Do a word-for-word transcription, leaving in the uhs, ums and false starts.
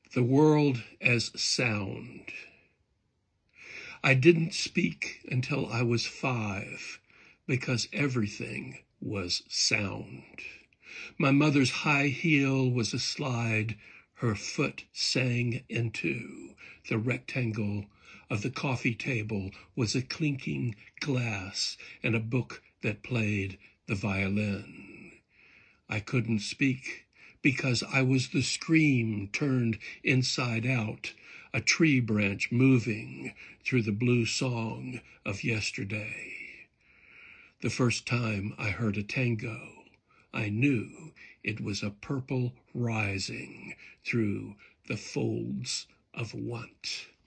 The world as sound. I didn't speak until I was five, because everything was sound. My mother's high heel was a slide her foot sang into. The rectangle of the coffee table was a clinking glass and a book that played the violin. I couldn't speak because I was the scream turned inside out, a tree branch moving through the blue song of yesterday. The first time I heard a tango, I knew it was a purple rising through the folds of want.